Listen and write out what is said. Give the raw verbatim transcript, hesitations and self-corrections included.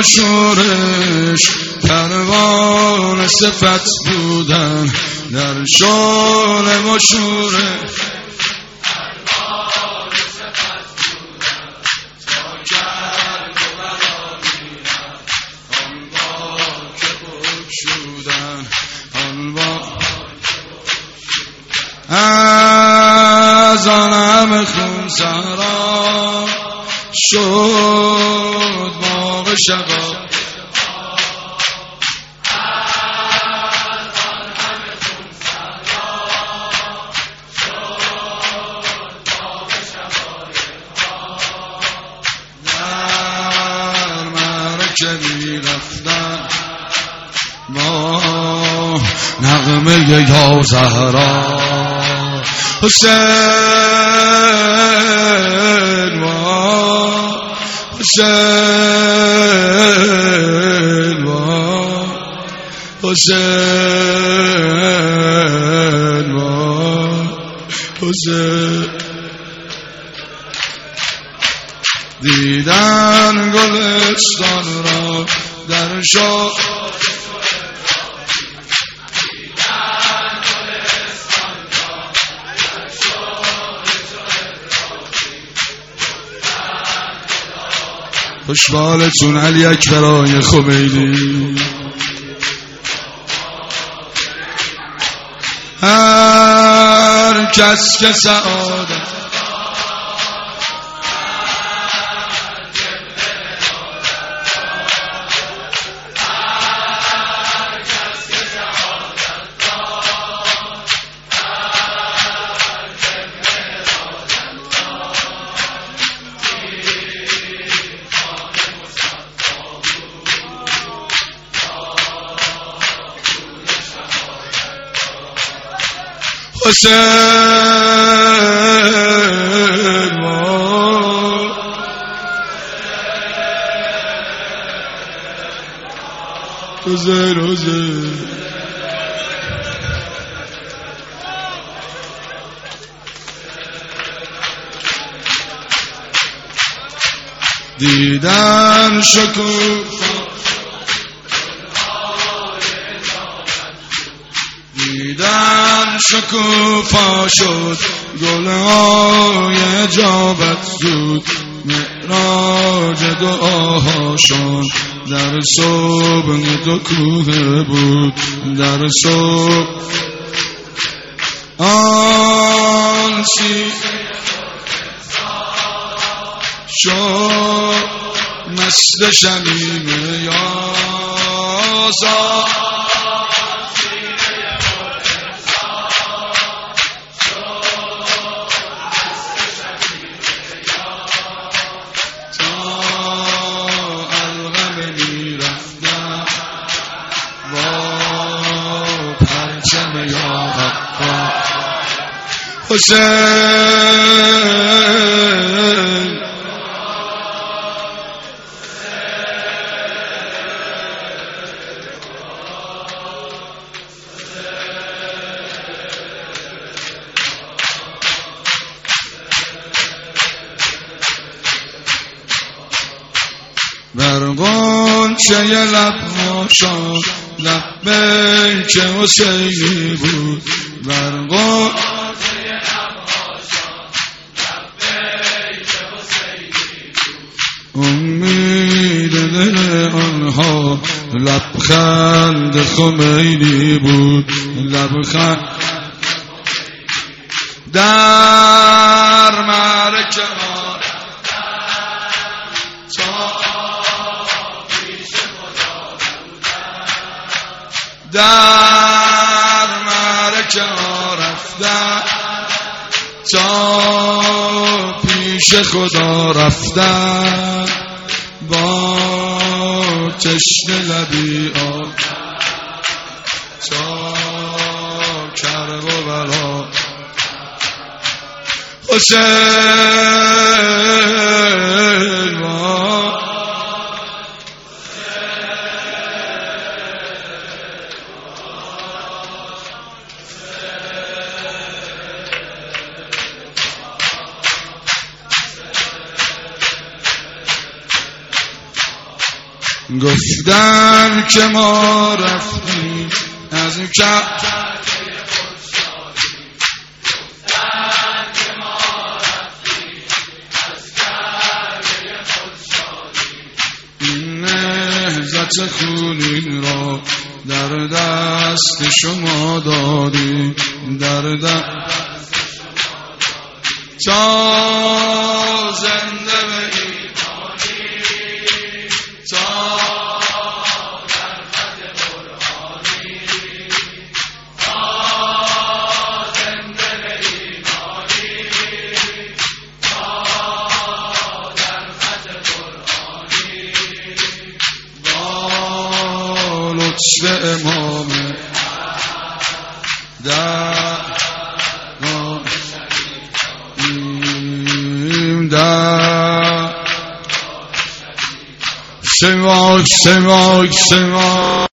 شورش پروانه صفت بودن در شورم و شورش از آنم خون سرا شد باغ شبا در مرکبی رفتن با نغمه یا زهرا حسین و حسین و حسین و حسین دیدن گلستان را در شاه خوشبالتون علی اکبرای خمینی هر کس که سعادت حسین و حسین حسین دیدن شکوفا دیدن شکوفا شد گلهای اجابت زود معراج دعاهاشون در صبح دو کوه بود در صبح آن سی شد مست شمیم یازا حسین برگون چه لب ماشان لبیک حسینی بود برگون امید دل آنها لبخند خمینی بود لبخند در معرکه ها تا پیش خدا در معرکه ها رفتن تا پیش خدا رفتن با تشنه لبی آب تا کرب و بلا حسین و گفتن که ما رفتیم از این که نهضت خونین را در دست شما دادیم، در دست تا زنده بگیم تا در خط برهانی، تا زنده بگیم تا در خط برهانی، با لطف امام در در سواک سواک سواک